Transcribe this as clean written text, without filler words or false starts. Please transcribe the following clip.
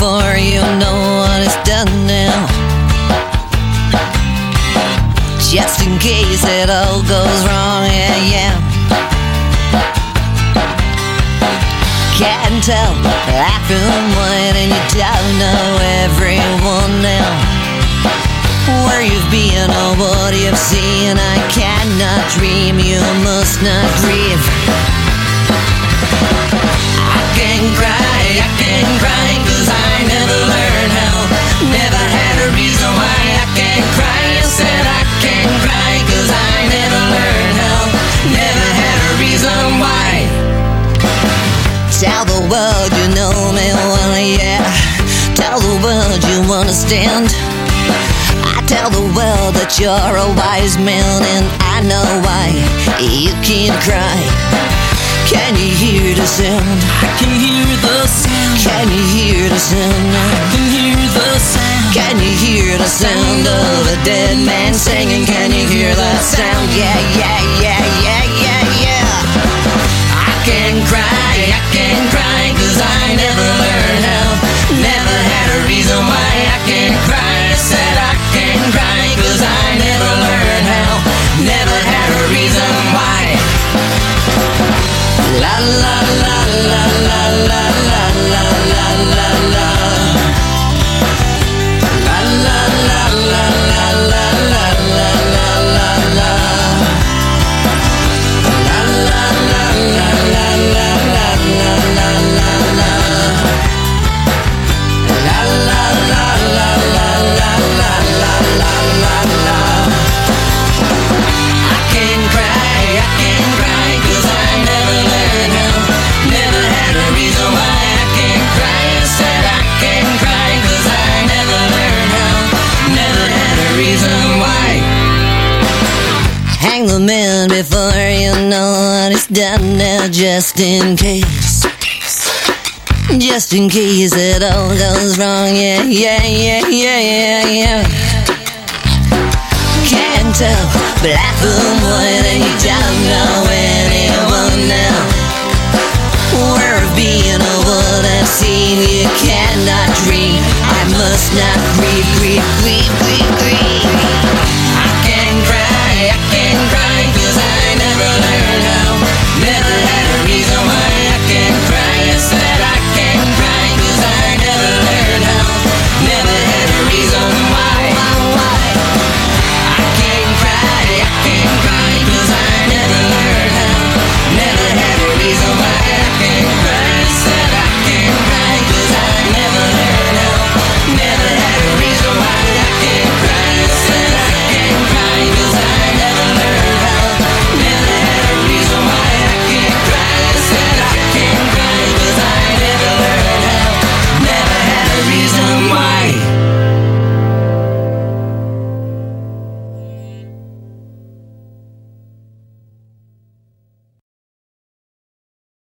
before you know what is done now. Just in case it all goes wrong, yeah, yeah. Can't tell black and white, and you don't know everyone now. Where you've been or what you've seen, I cannot dream, you must not grieve. I can cry, cause I never learned how. Never had a reason why I can't cry. I said I can cry, cause I never learned how. Never had a reason why. Tell the world you know me well, yeah. Tell the world you understand. I tell the world that you're a wise man, and I know why you can't cry. Can you hear the sound? I can hear the sound. Can you hear the sound? I can hear the sound. Can you hear the sound of a dead man singing? Can you hear that sound? Yeah, yeah, yeah, yeah, yeah, yeah. I can cry, cause I never learned how. Never had a reason why I can't cry. I said I can cry, cause I never learned how. Never had a reason why. La la la la la la la la la la la. La la la la la la la la la la la. La la la la la la la la la la la. La la la la la la la la la la la. I can cry, cause I never learned how. Never had a reason why I can't cry. I said I can cry, cause I never learned how. Never had a reason why. Hang the man before you know what it's done now, just in case. Just in case it all goes wrong, yeah, yeah, yeah, yeah, yeah, yeah. Can't tell black from white, and you don't know anyone now. Where I've been or what I've seen, you cannot dream. I must not grieve, grieve, grieve, grieve, grieve.